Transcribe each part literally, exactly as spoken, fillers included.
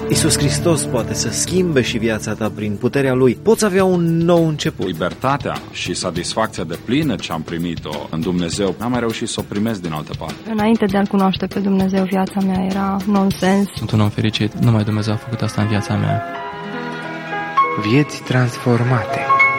Iisus Hristos poate să schimbe și viața ta prin puterea Lui. Poți avea un nou început. Libertatea și satisfacția deplină ce am primit-o în Dumnezeu, n-am mai reușit să o primesc din altă parte. Înainte de a-L cunoaște pe Dumnezeu, viața mea era nonsens. Sunt un om fericit. Numai Dumnezeu a făcut asta în viața mea. Vieți transformate.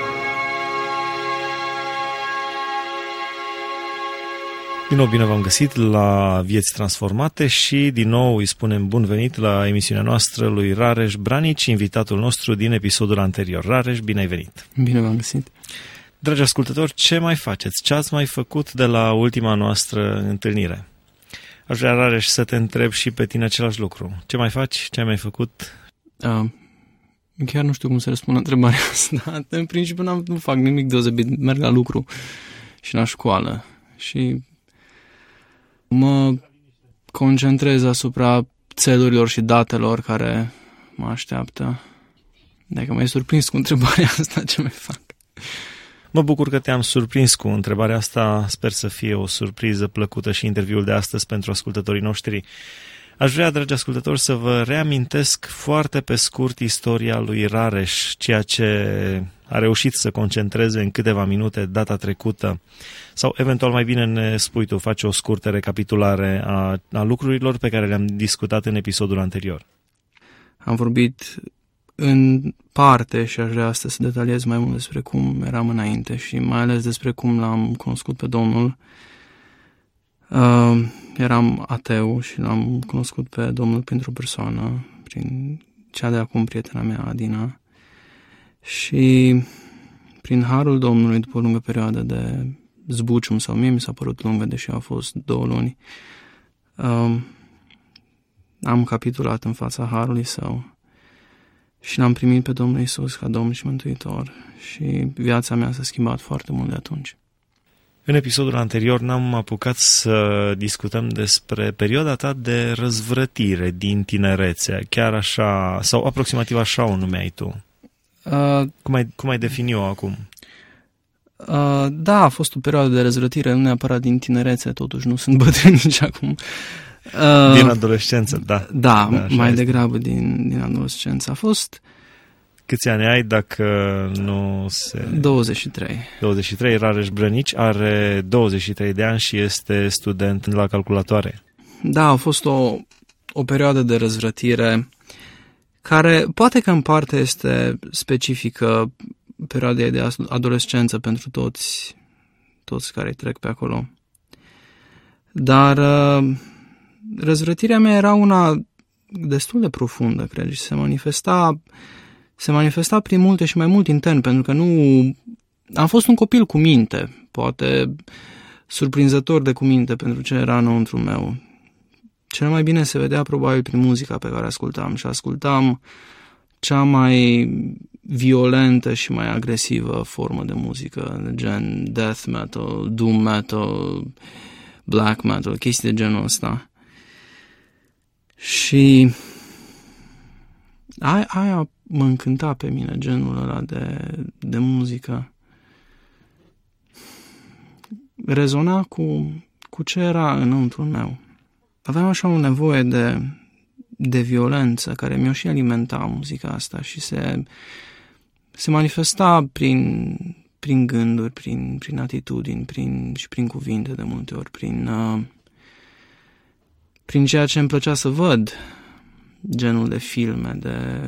Din nou bine v-am găsit la Vieți Transformate și din nou îi spunem bun venit la emisiunea noastră lui Rareș Branici, invitatul nostru din episodul anterior. Rareș, bine ai venit! Bine v-am găsit! Dragi ascultători, ce mai faceți? Ce ați mai făcut de la ultima noastră întâlnire? Aș vrea, Rareș, să te întreb și pe tine același lucru. Ce mai faci? Ce ai mai făcut? Uh, chiar nu știu cum să răspund la întrebarea asta. În principiu n-am, nu fac nimic deosebit. Merg la lucru și la școală și mă concentrez asupra țelurilor și datelor care mă așteaptă. Dacă m-ai surprins cu întrebarea asta, ce mai fac? Mă bucur că te-am surprins cu întrebarea asta. Sper să fie o surpriză plăcută și interviul de astăzi pentru ascultătorii noștri. Aș vrea, dragi ascultători, să vă reamintesc foarte pe scurt istoria lui Rareș, ceea ce a reușit să concentreze în câteva minute data trecută. Sau, eventual, mai bine ne spui tu, faci o scurtă recapitulare a, a lucrurilor pe care le-am discutat în episodul anterior. Am vorbit în parte și aș vrea astăzi să detaliez mai mult despre cum eram înainte și mai ales despre cum l-am cunoscut pe Domnul. Uh, eram ateu și l-am cunoscut pe Domnul printr-o persoană, prin cea de acum prietena mea, Adina. Și prin harul Domnului, după o lungă perioadă de zbucium, sau mie mi s-a părut lungă, deși a fost două luni, uh, am capitulat în fața harului Său și l-am primit pe Domnul Iisus ca Domn și Mântuitor și viața mea s-a schimbat foarte mult de atunci. În episodul anterior n-am apucat să discutăm despre perioada ta de răzvrătire din tinerețe, chiar așa, sau aproximativ așa o numeai tu. Uh, cum, ai, cum ai defini-o acum? Uh, da, a fost o perioadă de răzvrătire, nu neapărat din tinerețe, totuși nu sunt bătrân nici acum. Uh, din adolescență, da. Da, da mai este. degrabă din, din adolescență. A fost... Câți ani ai dacă nu se... douăzeci și trei. douăzeci și trei, Rareș Branici are douăzeci și trei de ani și este student la calculatoare. Da, a fost o, o perioadă de răzvrătire care poate că în parte este specifică perioadei de adolescență pentru toți, toți care trec pe acolo. Dar răzvrătirea mea era una destul de profundă, cred, și se manifesta... se manifesta prin multe și mai mult intern, pentru că nu... Am fost un copil cu minte, poate surprinzător de cu minte pentru ce era înăuntru meu. Cel mai bine se vedea probabil prin muzica pe care ascultam și ascultam cea mai violentă și mai agresivă formă de muzică, gen death metal, doom metal, black metal, chestii de genul ăsta. Și aia, aia mă încânta pe mine, genul ăla de, de muzică. Rezona cu, cu ce era înăuntru meu. Aveam așa o nevoie de, de violență care mi-o și alimenta muzica asta și se, se manifesta prin, prin gânduri, prin, prin atitudini prin, și prin cuvinte de multe ori, prin, uh, prin ceea ce îmi plăcea să văd, genul de filme, de...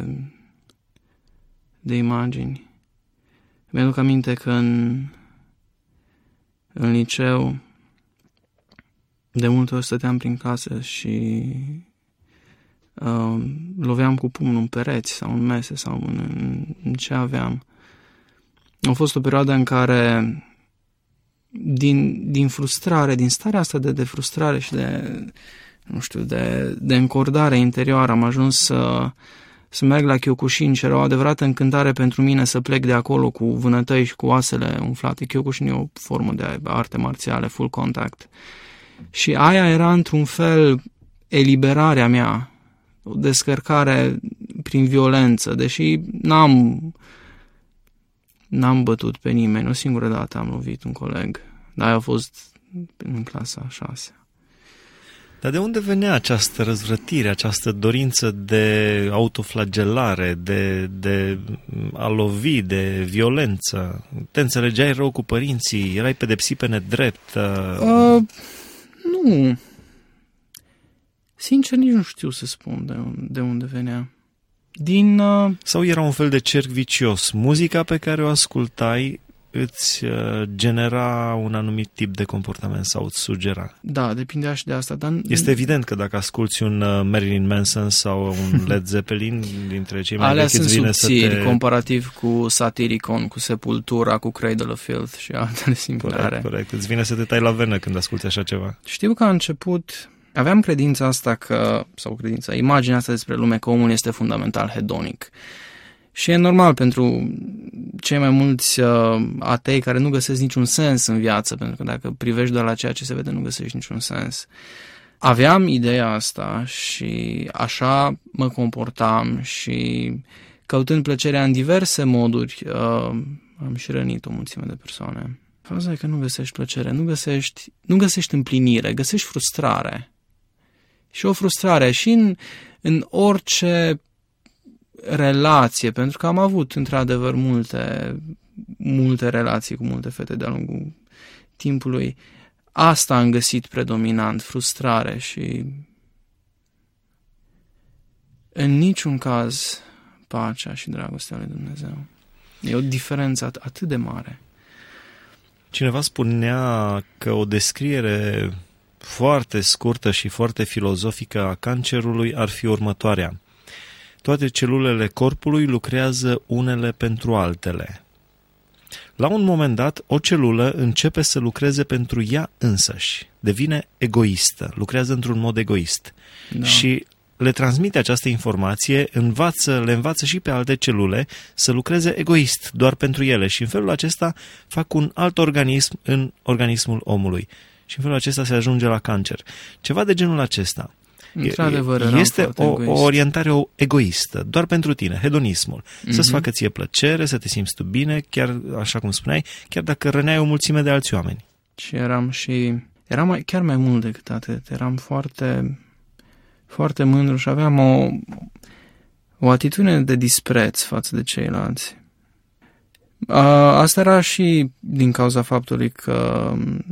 de imagini. Mi-aduc aminte că în, în liceu de multe ori stăteam prin casă și uh, loveam cu pumnul în pereți sau în mese sau în, în, în ce aveam. A fost o perioadă în care din, din frustrare, din starea asta de, de frustrare și de, nu știu, de, de încordare interioară am ajuns să să merg la Kyokushin și era o adevărată încântare pentru mine să plec de acolo cu vânătăi și cu oasele umflate. Kyokushin e o formă de arte marțiale, full contact. Și aia era într-un fel eliberarea mea, o descărcare prin violență, deși n-am, n-am bătut pe nimeni, o singură dată am lovit un coleg, dar aia a fost în clasa a șasea. Dar de unde venea această răzvrătire, această dorință de autoflagelare, de, de a lovi, de violență? Te înțelegeai rău cu părinții? Erai pedepsit pe nedrept? Uh, nu. Sincer, nici nu știu să spun de, de unde venea. Din... Uh... Sau era un fel de cerc vicios? Muzica pe care o ascultai îți genera un anumit tip de comportament sau îți sugera? Da, depindea și de asta. Dar... Este evident că dacă asculți un Marilyn Manson sau un Led Zeppelin, dintre cei mai alea vechi, îți vine subțiri, să te... comparativ cu Satyricon, cu Sepultura, cu Cradle of Filth și altele similare. Corect, corect. Îți vine să te tai la venă când asculti așa ceva. Știu că a început... Aveam credința asta că, sau credința, imaginea asta despre lume că omul este fundamental hedonic. Și e normal pentru cei mai mulți uh, atei care nu găsesc niciun sens în viață, pentru că dacă privești doar la ceea ce se vede, nu găsești niciun sens. Aveam ideea asta și așa mă comportam și căutând plăcerea în diverse moduri, uh, am și rănit o mulțime de persoane. Faza e că nu găsești plăcere, nu găsești, nu găsești împlinire, găsești frustrare. Și o frustrare și în, în orice relație, pentru că am avut într-adevăr multe, multe relații cu multe fete de-a lungul timpului. Asta am găsit predominant, frustrare și în niciun caz pacea și dragostea lui Dumnezeu. E o diferență at- atât de mare. Cineva spunea că o descriere foarte scurtă și foarte filozofică a cancerului ar fi următoarea. Toate celulele corpului lucrează unele pentru altele. La un moment dat, o celulă începe să lucreze pentru ea însăși. Devine egoistă, lucrează într-un mod egoist. Da. Și le transmite această informație, învață, le învață și pe alte celule să lucreze egoist, doar pentru ele. Și în felul acesta fac un alt organism în organismul omului. Și în felul acesta se ajunge la cancer. Ceva de genul acesta. Într-adevăr, este o, o orientare egoistă, doar pentru tine, hedonismul. Mm-hmm. Să-ți facă ție plăcere, să te simți tu bine, chiar așa cum spuneai, chiar dacă răneai o mulțime de alți oameni. Și eram și... Eram mai, chiar mai mult decât atât. Eram foarte, foarte mândru și aveam o, o atitudine de dispreț față de ceilalți. Asta era și din cauza faptului că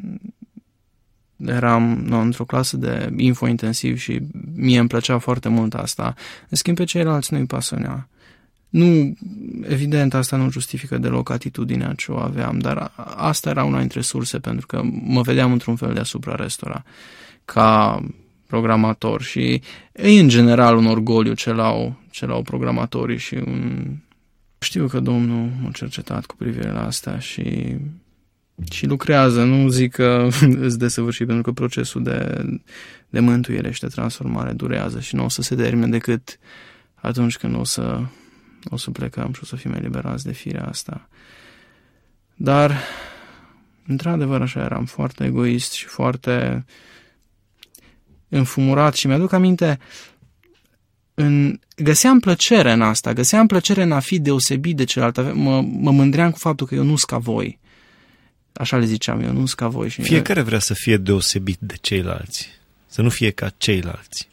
eram nu, într-o clasă de info-intensiv și mie îmi plăcea foarte mult asta. În schimb, pe ceilalți nu-i pasionea. Nu, evident, asta nu justifică deloc atitudinea ce o aveam, dar asta era una dintre surse, pentru că mă vedeam într-un fel deasupra restora, ca programator și e în general un orgoliu ce l-au, ce l-au programatorii și un... Știu că Domnul m-a cercetat cu privire la asta și... Și lucrează, nu zic că îți desăvârșit, pentru că procesul de, de mântuire și de transformare durează și nu o să se termine decât atunci când o să, o să plecăm și o să fim eliberați de firea asta. Dar, într-adevăr, așa eram, foarte egoist și foarte înfumurat și mi-aduc aminte, în, găseam plăcere în asta, găseam plăcere în a fi deosebit de celălalt, mă, mă mândream cu faptul că eu nu-s ca voi. Așa le ziceam eu, nu-s ca voi. Și fiecare vrea să fie deosebit de ceilalți, să nu fie ca ceilalți.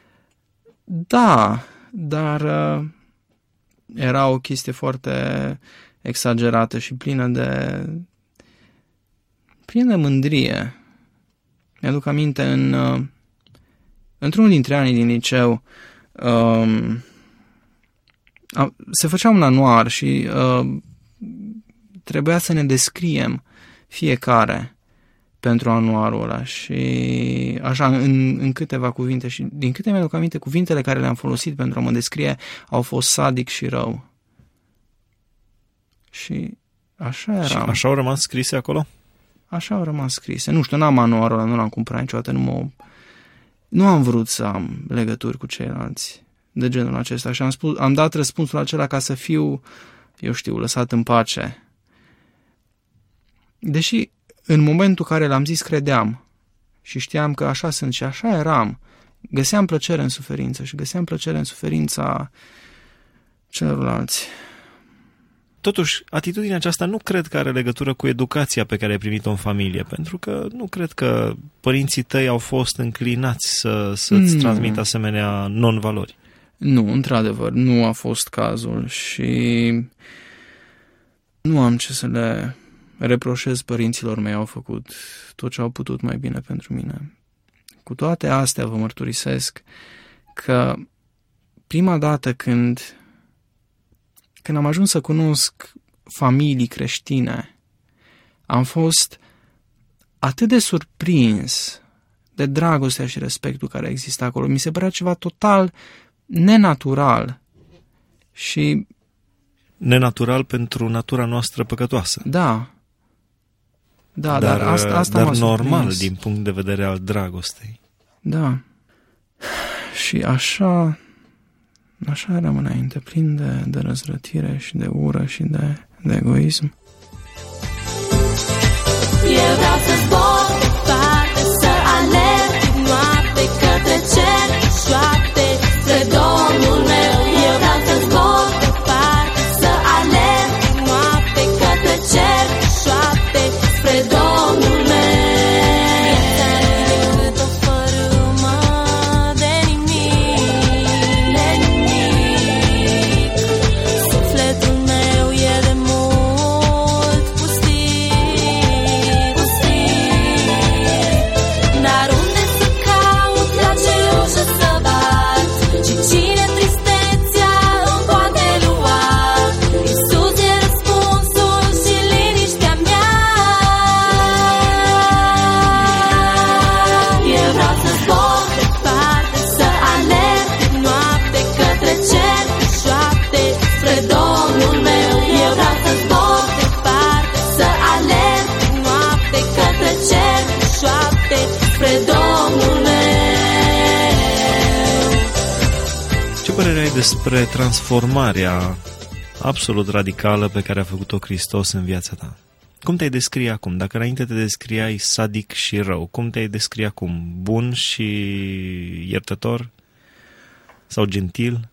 Da, dar uh, era o chestie foarte exagerată și plină de plină de mândrie. Mi-aduc aminte în uh, într-unul dintre anii din liceu uh, se făcea un anuar și uh, trebuia să ne descriem fiecare pentru anuarul ăla și așa în, în câteva cuvinte și din câte mi-aduc aminte, cuvintele care le-am folosit pentru a mă descrie au fost sadic și rău. Și așa eram. Și așa au rămas scrise acolo? Așa au rămas scrise. Nu știu, n-am anuarul ăla, nu l-am cumpărat niciodată, nu mă... Nu am vrut să am legături cu ceilalți de genul acesta și am, spus, am dat răspunsul acela ca să fiu, eu știu, lăsat în pace. Deși în momentul în care l-am zis credeam și știam că așa sunt și așa eram, găseam plăcere în suferință și găseam plăcere în suferința celorlalți. Totuși, atitudinea aceasta nu cred că are legătură cu educația pe care ai primit-o în familie, pentru că nu cred că părinții tăi au fost înclinați să, să-ți mm. transmită asemenea non-valori. Nu, într-adevăr, nu a fost cazul și nu am ce să le reproșez părinților mei, au făcut tot ce au putut mai bine pentru mine. Cu toate astea vă mărturisesc că prima dată când, când am ajuns să cunosc familii creștine, am fost atât de surprins de dragostea și respectul care exista acolo. Mi se părea ceva total nenatural și... Nenatural pentru natura noastră păcătoasă. Da. Da, dar, dar asta, asta dar m-a normal surprins. din punct de vedere al dragostei. Da. Și așa, așa eram înainte, plin de, de răzvrătire și de ură și de, de egoism. Eu vreau să zbor departe, să alerg noapte către cer, șoapte spre Domnul meu. Eu vreau să zbor departe, să alerg noapte către cer, șoapte spre Domnul meu. Viața e fărâmă de nimic, de nimic. Sufletul meu e de mult pustit, pustit. Dar unde să caut, la ce ușă să bat, și cine tristețea îmi poate lua? Iisus e răspunsul și liniștea mea. Eu vreau să zbor departe, să alerg noapte către cer, șoapte spre Domnul meu. Eu vreau să zbor departe, să alerg noapte către cer, șoapte spre Domnul meu. Ce părere ai despre transformarea absolut radicală pe care a făcut-o Hristos în viața ta? Cum te-ai descrie acum? Dacă înainte te descriai sadic și rău, cum te-ai descrie acum? Bun și iertător? Sau gentil?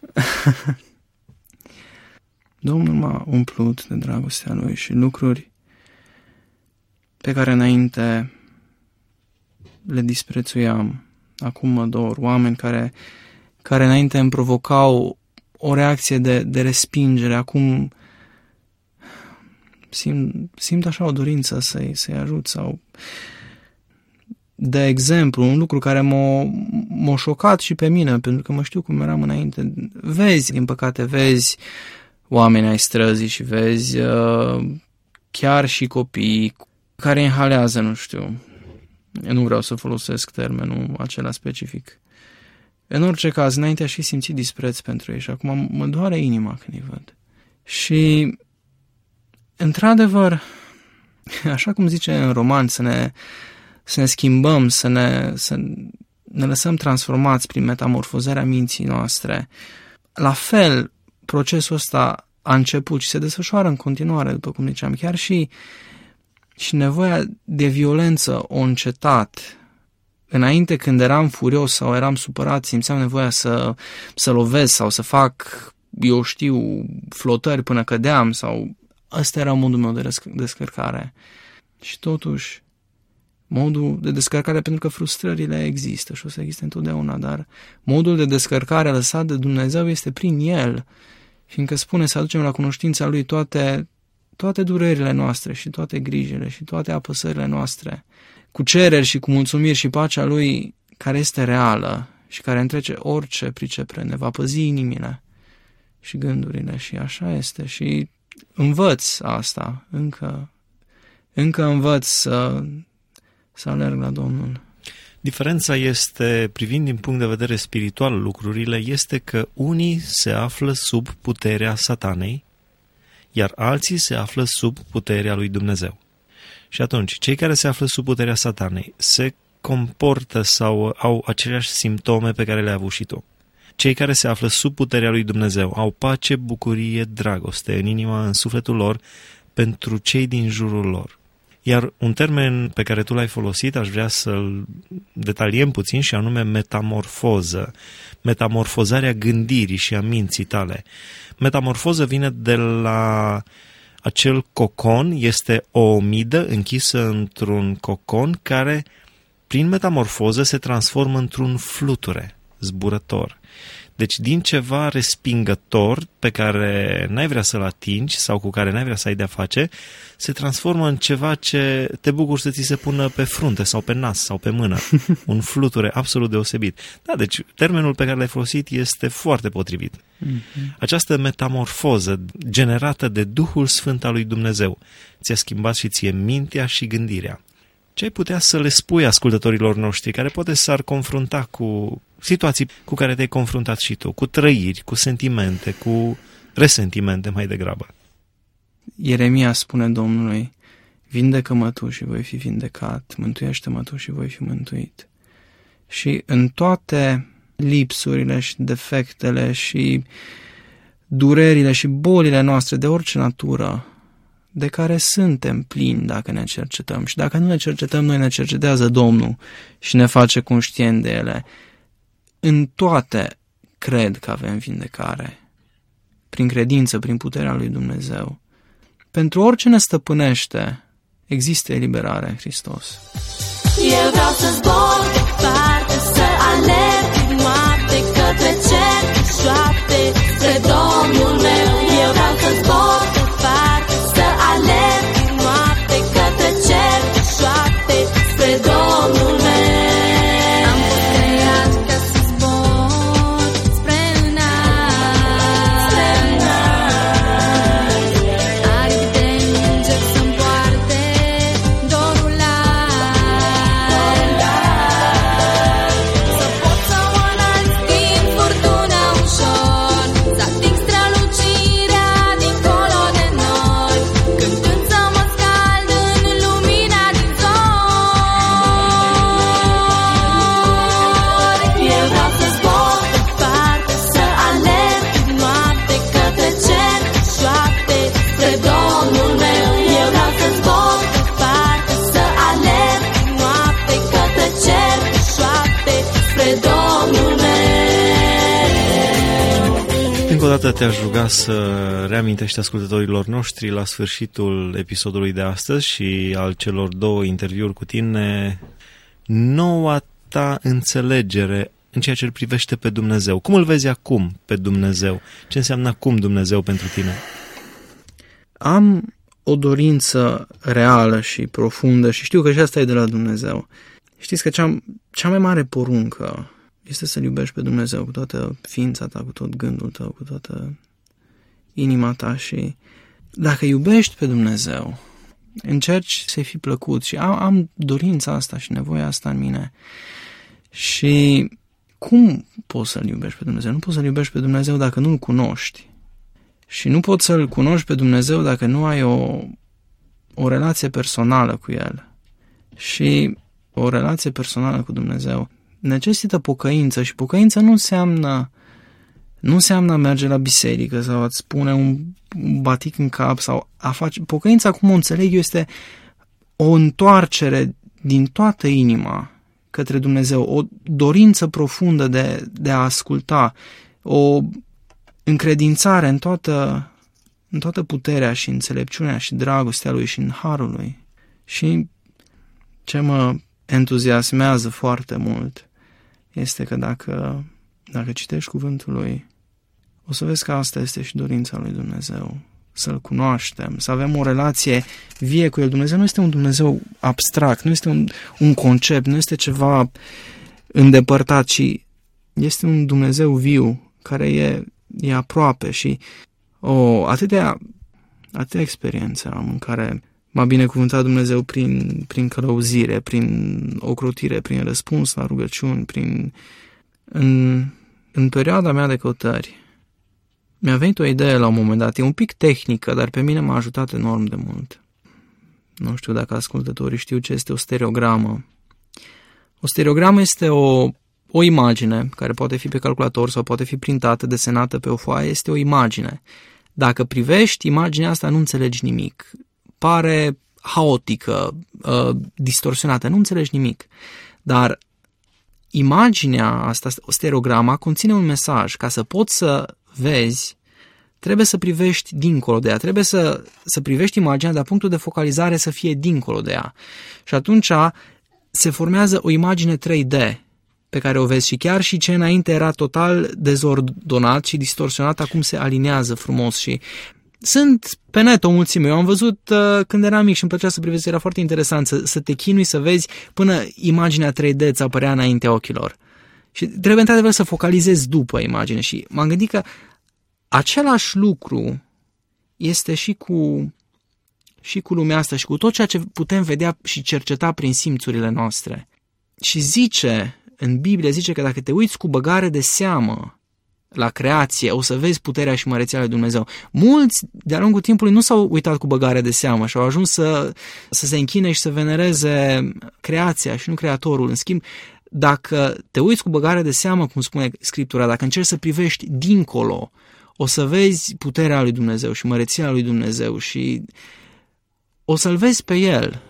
Domnul m-a umplut de dragostea Lui și lucruri pe care înainte le disprețuiam. Acum mă dor. Oameni care, care înainte îmi provocau o reacție de, de respingere. Acum simt, simt așa o dorință să-i, să-i ajut. Sau, de exemplu, un lucru care m-a, m-a șocat și pe mine, pentru că mă știu cum eram înainte. Vezi, din păcate, vezi oameni ai străzii și vezi uh, chiar și copii care inhalează, nu știu, eu nu vreau să folosesc termenul acela specific. În orice caz, înainte aș fi simțit dispreț pentru ei și acum mă doare inima când îi văd. Și, într-adevăr, așa cum zice în roman, să ne, să ne schimbăm, să ne, să ne lăsăm transformați prin metamorfozarea minții noastre. La fel, procesul ăsta a început și se desfășoară în continuare, după cum ziceam, chiar și, și nevoia de violență o încetat. Înainte, când eram furios sau eram supărat, simțeam nevoia să, să lovesc sau să fac, eu știu, flotări până cădeam, sau ăsta era modul meu de descărcare. Și totuși, modul de descărcare, pentru că frustrările există și o să existe întotdeauna, dar modul de descărcare lăsat de Dumnezeu este prin El, fiindcă spune să aducem la cunoștința Lui toate, toate durerile noastre și toate grijile și toate apăsările noastre, cu cereri și cu mulțumiri, și pacea Lui care este reală și care întrece orice pricepere, ne va păzi inimile și gândurile, și așa este. Și învăț asta, încă, încă învăț să, să alerg la Domnul. Diferența este, privind din punct de vedere spiritual lucrurile, este că unii se află sub puterea Satanei, iar alții se află sub puterea lui Dumnezeu. Și atunci, cei care se află sub puterea Satanei se comportă sau au aceleași simptome pe care le-ai avut și tu. Cei care se află sub puterea lui Dumnezeu au pace, bucurie, dragoste în inima, în sufletul lor, pentru cei din jurul lor. Iar un termen pe care tu l-ai folosit, aș vrea să-l detaliem puțin, și anume metamorfoză. Metamorfozarea gândirii și a minții tale. Metamorfoză vine de la Acel cocon este o omidă închisă într-un cocon care, prin metamorfoză, se transformă într-un fluture zburător. Deci din ceva respingător pe care n-ai vrea să-l atingi sau cu care n-ai vrea să ai de-a face, se transformă în ceva ce te bucuri să ți se pună pe frunte sau pe nas sau pe mână. Un fluture absolut deosebit. Da, deci termenul pe care l-ai folosit este foarte potrivit. Mm-hmm. Această metamorfoză generată de Duhul Sfânt al lui Dumnezeu ți-a schimbat și ție mintea și gândirea. Ce ai putea să le spui ascultătorilor noștri care poate s-ar confrunta cu situații cu care te-ai confruntat și tu, cu trăiri, cu sentimente, cu resentimente mai degrabă? Ieremia spune Domnului: vindecă-mă tu și voi fi vindecat, mântuiește-mă tu și voi fi mântuit. Și în toate lipsurile și defectele și durerile și bolile noastre de orice natură, de care suntem plini dacă ne cercetăm, și dacă nu ne cercetăm, noi ne cercetează Domnul și ne face conștient de ele. În toate cred că avem vindecare, prin credință, prin puterea lui Dumnezeu. Pentru orice ne stăpânește, există eliberare în Hristos. Eu vreau să zbor departe, să alerg noapte către cer, șoapte spre Domnul meu. Eu vreau să zbor departe, să alerg noapte către cer, șoapte spre Domnul meu. Am fost creat ca să zbor spre înalt, spre înalt. Aripi de înger să-mi poarte dorul larg, să pot să o înalți din furtună ușor, să ating strălucirea dincolo de nori, cântând să mă scald în lumina din zori. Eu vreau să zbor departe, să alerg noapte către cer, șoapte spre Domnul meu. Eu vreau să zbor departe, să alerg noapte către cer, șoapte spre Domnul meu. Încă o dată te-aș ruga să reamintești ascultătorilor noștri la sfârșitul episodului de astăzi și al celor două interviuri cu tine noua ta înțelegere în ceea ce îl privește pe Dumnezeu. Cum îl vezi acum pe Dumnezeu? Ce înseamnă acum Dumnezeu pentru tine? Am o dorință reală și profundă și știu că și asta e de la Dumnezeu. Știți că cea, cea mai mare poruncă este să-L iubești pe Dumnezeu cu toată ființa ta, cu tot gândul tău, cu toată inima ta, și dacă iubești pe Dumnezeu, încerci să-i fii plăcut, și am, am dorința asta și nevoia asta în mine. Și cum poți să-L iubești pe Dumnezeu? Nu poți să-L iubești pe Dumnezeu dacă nu-L cunoști. Și nu poți să-L cunoști pe Dumnezeu dacă nu ai o, o relație personală cu El. Și o relație personală cu Dumnezeu necesită pocăință, și pocăință nu înseamnă nu înseamnă a merge la biserică sau a-ți pune un, un batic în cap sau a face... Pocăința, cum o înțeleg eu, este o întoarcere din toată inima către Dumnezeu, o dorință profundă de, de a asculta, o încredințare în toată, în toată puterea și înțelepciunea și dragostea Lui și în harul Lui. Și ce mă entuziasmează foarte mult este că dacă, dacă citești cuvântul Lui, o să vezi că asta este și dorința lui Dumnezeu, să-L cunoaștem, să avem o relație vie cu El. Dumnezeu nu este un Dumnezeu abstract, nu este un, un concept, nu este ceva îndepărtat, ci este un Dumnezeu viu, care e, e aproape. Și o, atâtea, atâtea experiențe am în care m-a binecuvântat Dumnezeu prin, prin călăuzire, prin ocrotire, prin răspuns la rugăciuni, prin... În, în perioada mea de căutări mi-a venit o idee la un moment dat, e un pic tehnică, dar pe mine m-a ajutat enorm de mult. Nu știu dacă ascultătorii știu ce este o stereogramă. O stereogramă este o, o imagine care poate fi pe calculator sau poate fi printată, desenată pe o foaie, este o imagine. Dacă privești imaginea asta, nu înțelegi nimic. Pare haotică, uh, distorsionată, nu înțelegi nimic. Dar imaginea asta, stereograma, conține un mesaj. Ca să poți să vezi, trebuie să privești dincolo de ea, trebuie să, să privești imaginea, dar punctul de focalizare să fie dincolo de ea. Și atunci se formează o imagine trei D pe care o vezi și chiar și ce înainte era total dezordonat și distorsionat, acum se aliniază frumos și sunt pe net o mulțime. Eu am văzut uh, când eram mic și îmi plăcea să privesc, era foarte interesant să, să te chinui să vezi până imaginea trei D îți apărea înaintea ochilor. Și trebuie într-adevăr să focalizezi după imagine și m-am gândit că același lucru este și cu, și cu lumea asta și cu tot ceea ce putem vedea și cerceta prin simțurile noastre. Și zice, în Biblie zice că dacă te uiți cu băgare de seamă la creație, o să vezi puterea și măreția lui Dumnezeu. Mulți, de-a lungul timpului, nu s-au uitat cu băgare de seamă și au ajuns să, să se închine și să venereze creația și nu Creatorul. În schimb, dacă te uiți cu băgare de seamă, cum spune Scriptura, dacă încerci să privești dincolo, o să vezi puterea lui Dumnezeu și măreția lui Dumnezeu și o să-L vezi pe El.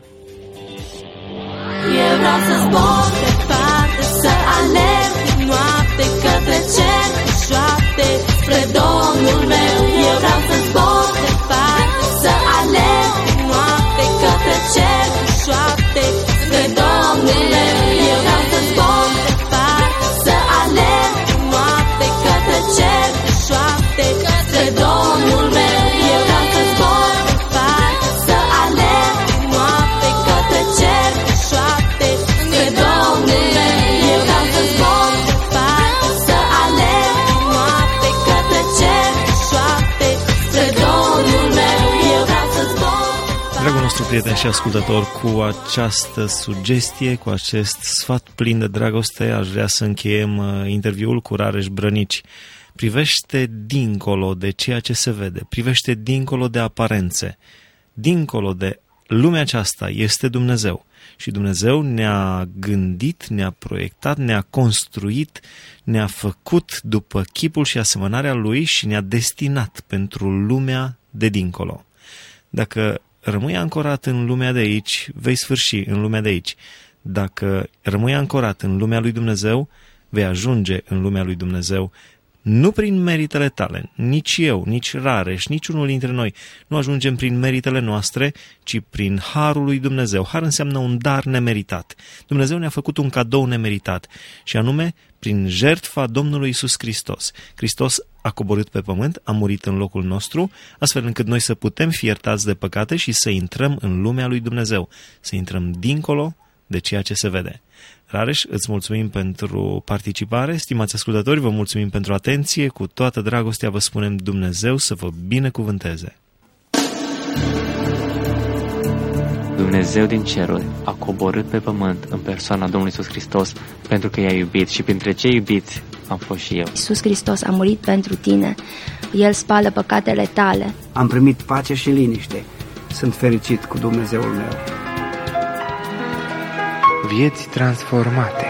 Eu vreau să zbor departe, să alerg noapte către cer, șoapte spre Domnul meu. Eu vreau să zbor departe, să alerg noapte către cer, șoapte spre Domnul meu. Eu vreau să zbor departe, să alerg noapte către cer, șoapte spre Domnul meu. Eu vreau să zbor departe, să alerg noapte către cer, șoapte spre Domnul meu. Eu vreau să zbor departe, să alerg noapte către cer, șoapte spre Domnul meu. Eu vreau să zbor departe. Dragul nostru prieten și ascultător, cu această sugestie, cu acest sfat plin de dragoste, aș vrea să încheiem interviul cu Rareș Brănici. Privește dincolo de ceea ce se vede, privește dincolo de aparențe, dincolo de lumea aceasta este Dumnezeu. Și Dumnezeu ne-a gândit, ne-a proiectat, ne-a construit, ne-a făcut după chipul și asemănarea Lui și ne-a destinat pentru lumea de dincolo. Dacă rămâi ancorat în lumea de aici, vei sfârși în lumea de aici. Dacă rămâi ancorat în lumea lui Dumnezeu, vei ajunge în lumea lui Dumnezeu, nu prin meritele tale, nici eu, nici Rareș, nici unul dintre noi nu ajungem prin meritele noastre, ci prin harul lui Dumnezeu. Har înseamnă un dar nemeritat. Dumnezeu ne-a făcut un cadou nemeritat și anume prin jertfa Domnului Iisus Hristos. Hristos a coborât pe pământ, a murit în locul nostru, astfel încât noi să putem fi iertați de păcate și să intrăm în lumea lui Dumnezeu, să intrăm dincolo de ceea ce se vede. Rareș, îți mulțumim pentru participare, stimați ascultători, vă mulțumim pentru atenție, cu toată dragostea vă spunem Dumnezeu să vă binecuvânteze. Dumnezeu din ceruri a coborât pe pământ în persoana Domnului Iisus Hristos pentru că i-a iubit și printre cei iubiți am fost și eu. Iisus Hristos a murit pentru tine, El spală păcatele tale. Am primit pace și liniște, sunt fericit cu Dumnezeul meu. Vieți transformate.